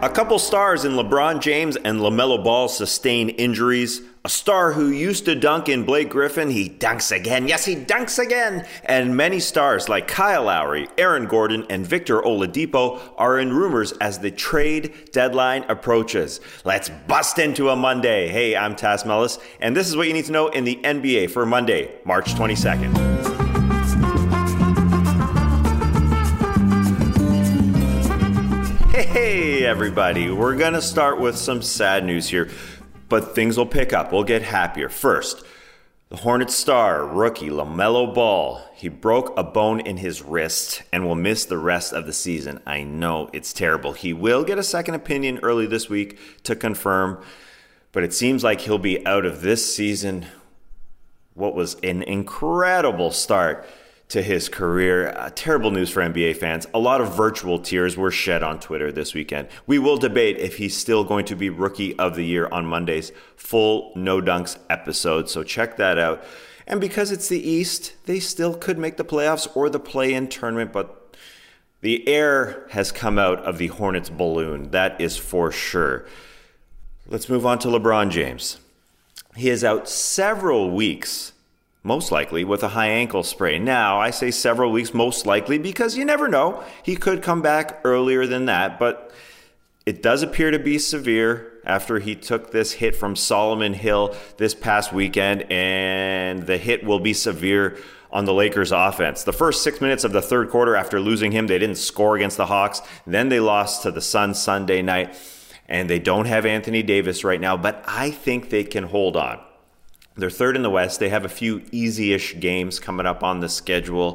A couple stars in LeBron James and LaMelo Ball sustain injuries. A star who used to dunk in Blake Griffin, he dunks again. Yes, he dunks again. And many stars like Kyle Lowry, Aaron Gordon, and Victor Oladipo are in rumors as the trade deadline approaches. Let's bust into a Monday. Hey, I'm Taz Mellis, and this is what you need to know in the NBA for Monday, March 22nd. Hey everybody, we're going to start with some sad news here, but things will pick up. We'll get happier. First, the Hornets star, rookie LaMelo Ball. He broke a bone in his wrist and will miss the rest of the season. I know, it's terrible. He will get a second opinion early this week to confirm, but it seems like he'll be out of this season. What was an incredible start to his career. Terrible news for NBA fans. A lot of virtual tears were shed on Twitter this weekend. We will debate if he's still going to be Rookie of the Year on Monday's full No Dunks episode, so check that out. And because it's the East, they still could make the playoffs or the play-in tournament, but the air has come out of the Hornets balloon. That is for sure. Let's move on to LeBron James. He is out several weeks, most likely with a high ankle sprain. Now, I say several weeks most likely because you never know. He could come back earlier than that, but it does appear to be severe after he took this hit from Solomon Hill this past weekend, and the hit will be severe on the Lakers offense. The first 6 minutes of the third quarter after losing him, they didn't score against the Hawks. Then they lost to the Suns Sunday night, and they don't have Anthony Davis right now, but I think they can hold on. They're third in the West. They have a few easy-ish games coming up on the schedule.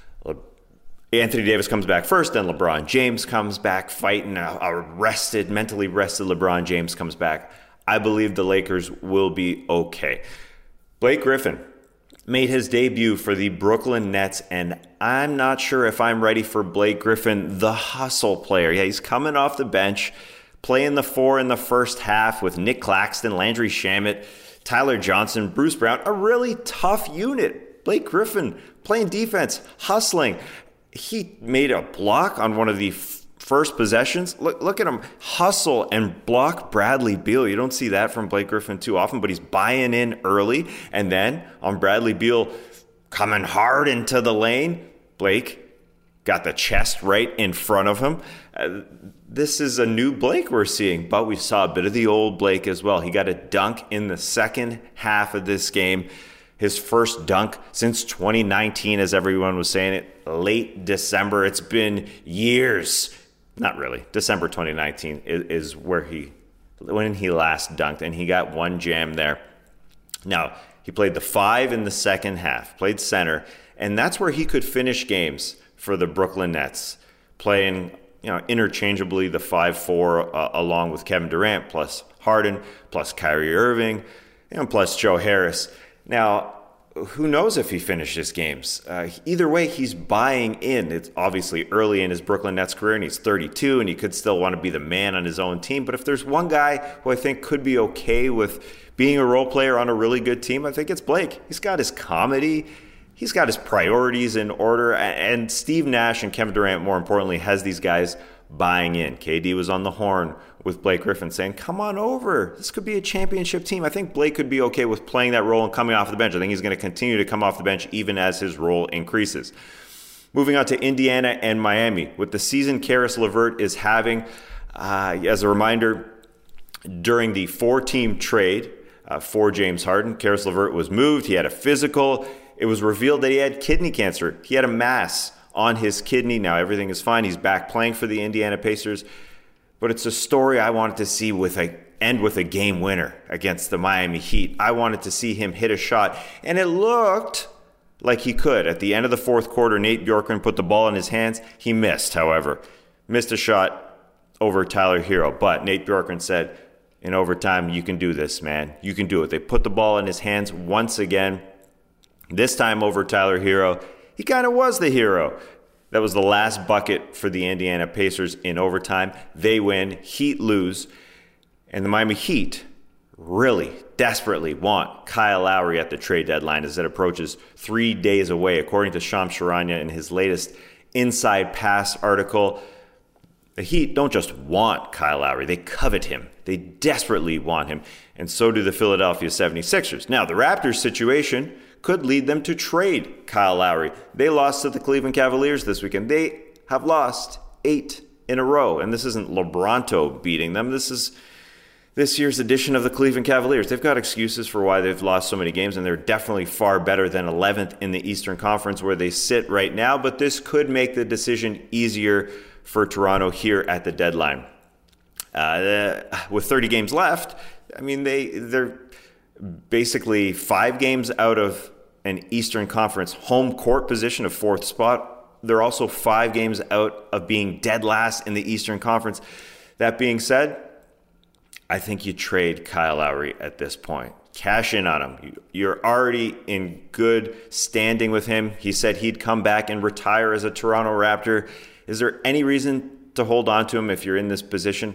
Anthony Davis comes back first, then LeBron James comes back fighting. Mentally rested LeBron James comes back. I believe the Lakers will be okay. Blake Griffin made his debut for the Brooklyn Nets, and I'm not sure if I'm ready for Blake Griffin, the hustle player. Yeah, he's coming off the bench, playing the four in the first half with Nick Claxton, Landry Shamet, Tyler Johnson, Bruce Brown, a really tough unit. Blake Griffin playing defense, hustling. He made a block on one of the first possessions. Look at him hustle and block Bradley Beal. You don't see that from Blake Griffin too often, but he's buying in early. And then on Bradley Beal coming hard into the lane, Blake got the chest right in front of him. This is a new Blake we're seeing, but we saw a bit of the old Blake as well. He got a dunk in the second half of this game. His first dunk since 2019, as everyone was saying it, late December. It's been years. Not really. December 2019 is when he last dunked, and he got one jam there. Now, he played the 5 in the second half, played center, and that's where he could finish games for the Brooklyn Nets, playing interchangeably the 5-4 along with Kevin Durant, plus Harden, plus Kyrie Irving, plus Joe Harris. Now, who knows if he finishes games? Either way, he's buying in. It's obviously early in his Brooklyn Nets career, and he's 32, and he could still want to be the man on his own team. But if there's one guy who I think could be okay with being a role player on a really good team, I think it's Blake. He's got his comedy. He's got his priorities in order, and Steve Nash and Kevin Durant, more importantly, has these guys buying in. KD was on the horn with Blake Griffin saying, come on over. This could be a championship team. I think Blake could be okay with playing that role and coming off the bench. I think he's going to continue to come off the bench even as his role increases. Moving on to Indiana and Miami. With the season Caris LeVert is having, as a reminder, during the 4-team trade for James Harden, Caris LeVert was moved. He had a physical. It was revealed that he had kidney cancer. He had a mass on his kidney. Now everything is fine. He's back playing for the Indiana Pacers. But it's a story I wanted to see end with a game winner against the Miami Heat. I wanted to see him hit a shot, and it looked like he could. At the end of the fourth quarter, Nate Bjorkgren put the ball in his hands. He missed, however. Missed a shot over Tyler Hero. But Nate Bjorkgren said, in overtime, you can do this, man. You can do it. They put the ball in his hands once again. This time over Tyler Hero. He kind of was the hero. That was the last bucket for the Indiana Pacers in overtime. They win. Heat lose. And the Miami Heat really desperately want Kyle Lowry at the trade deadline as it approaches 3 days away, according to Shams Charania in his latest Inside Pass article. The Heat don't just want Kyle Lowry, they covet him. They desperately want him, and so do the Philadelphia 76ers. Now, the Raptors situation could lead them to trade Kyle Lowry. They lost to the Cleveland Cavaliers this weekend. They have lost 8 in a row, and this isn't LeBronto beating them. This is this year's edition of the Cleveland Cavaliers. They've got excuses for why they've lost so many games, and they're definitely far better than 11th in the Eastern Conference where they sit right now, but this could make the decision easier for Toronto here at the deadline. With 30 games left, I mean, they're basically 5 games out of an Eastern Conference home court position of 4th spot. They're also 5 games out of being dead last in the Eastern Conference. That being said, I think you trade Kyle Lowry at this point. Cash in on him. You're already in good standing with him. He said he'd come back and retire as a Toronto Raptor. Is there any reason to hold on to him if you're in this position?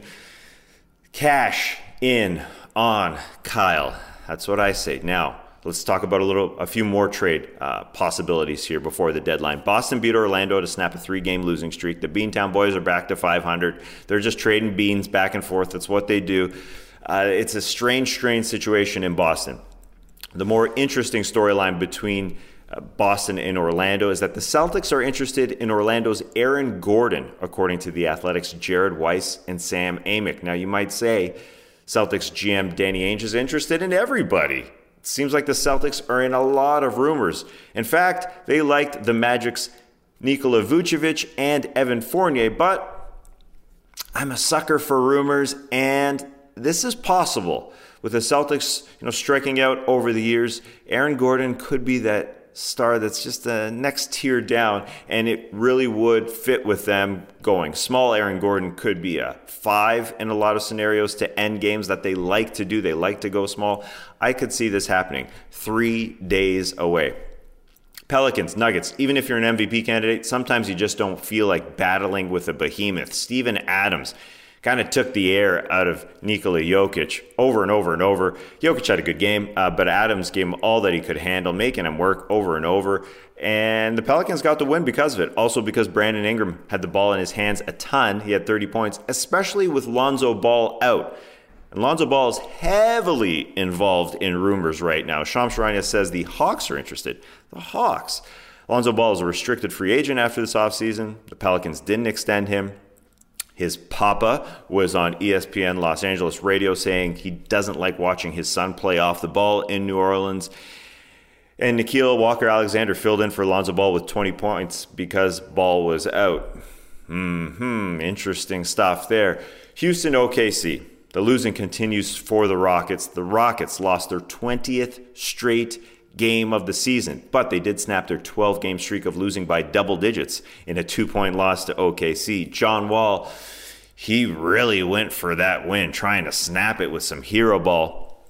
Cash in on Kyle. That's what I say. Now, let's talk about a few more trade possibilities here before the deadline. Boston beat Orlando to snap a 3-game losing streak. The Beantown Boys are back to 500. They're just trading beans back and forth. That's what they do. It's a strange situation in Boston. The more interesting storyline between Boston and Orlando is that the Celtics are interested in Orlando's Aaron Gordon, according to The Athletic's Jared Weiss and Sam Amick. Now, you might say Celtics GM Danny Ainge is interested in everybody. It seems like the Celtics are in a lot of rumors. In fact, they liked the Magic's Nikola Vucevic and Evan Fournier, but I'm a sucker for rumors, and this is possible. With the Celtics, striking out over the years, Aaron Gordon could be that star that's just the next tier down, and it really would fit with them going small. Aaron Gordon could be a 5 in a lot of scenarios to end games that they like to do. They like to go small. I could see this happening 3 days away. Pelicans, Nuggets, even if you're an MVP candidate, sometimes you just don't feel like battling with a behemoth. Steven Adams kind of took the air out of Nikola Jokic over and over and over. Jokic had a good game, but Adams gave him all that he could handle, making him work over and over. And the Pelicans got the win because of it. Also because Brandon Ingram had the ball in his hands a ton. He had 30 points, especially with Lonzo Ball out. And Lonzo Ball is heavily involved in rumors right now. Shams Charania says the Hawks are interested. The Hawks. Lonzo Ball is a restricted free agent after this offseason. The Pelicans didn't extend him. His papa was on ESPN Los Angeles radio saying he doesn't like watching his son play off the ball in New Orleans. And Nickeil Walker-Alexander filled in for Lonzo Ball with 20 points because Ball was out. Interesting stuff there. Houston OKC. The losing continues for the Rockets. The Rockets lost their 20th straight game of the season, but they did snap their 12-game streak of losing by double digits in a 2-point loss to OKC. John Wall, he really went for that win, trying to snap it with some hero ball.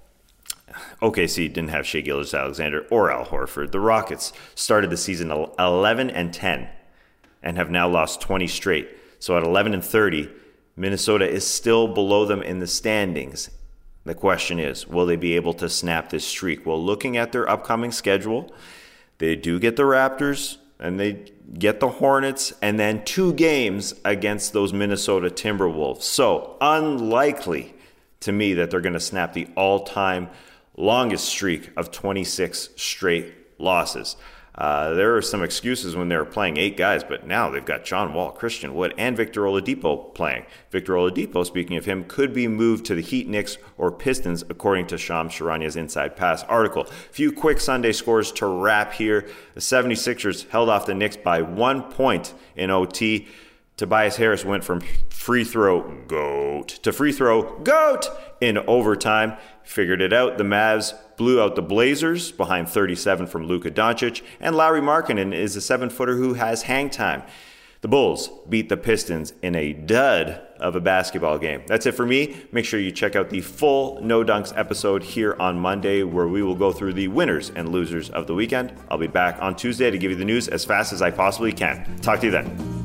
OKC didn't have Shai Gilgeous-Alexander or Al Horford. The Rockets started the season 11-10 and have now lost 20 straight. So at 11-30, Minnesota is still below them in the standings. The question is, will they be able to snap this streak? Well, looking at their upcoming schedule, they do get the Raptors, and they get the Hornets, and then 2 games against those Minnesota Timberwolves. So, unlikely to me that they're going to snap the all-time longest streak of 26 straight losses. There are some excuses when they were playing 8 guys, but now they've got John Wall, Christian Wood, and Victor Oladipo playing. Victor Oladipo, speaking of him, could be moved to the Heat, Knicks, or Pistons, according to Shams Charania's Inside Pass article. A few quick Sunday scores to wrap here. The 76ers held off the Knicks by 1 point in OT. Tobias Harris went from free throw goat to free throw goat in overtime. Figured it out. The Mavs blew out the Blazers behind 37 from Luka Doncic. And Lauri Markkanen is a 7-footer who has hang time. The Bulls beat the Pistons in a dud of a basketball game. That's it for me. Make sure you check out the full No Dunks episode here on Monday, where we will go through the winners and losers of the weekend. I'll be back on Tuesday to give you the news as fast as I possibly can. Talk to you then.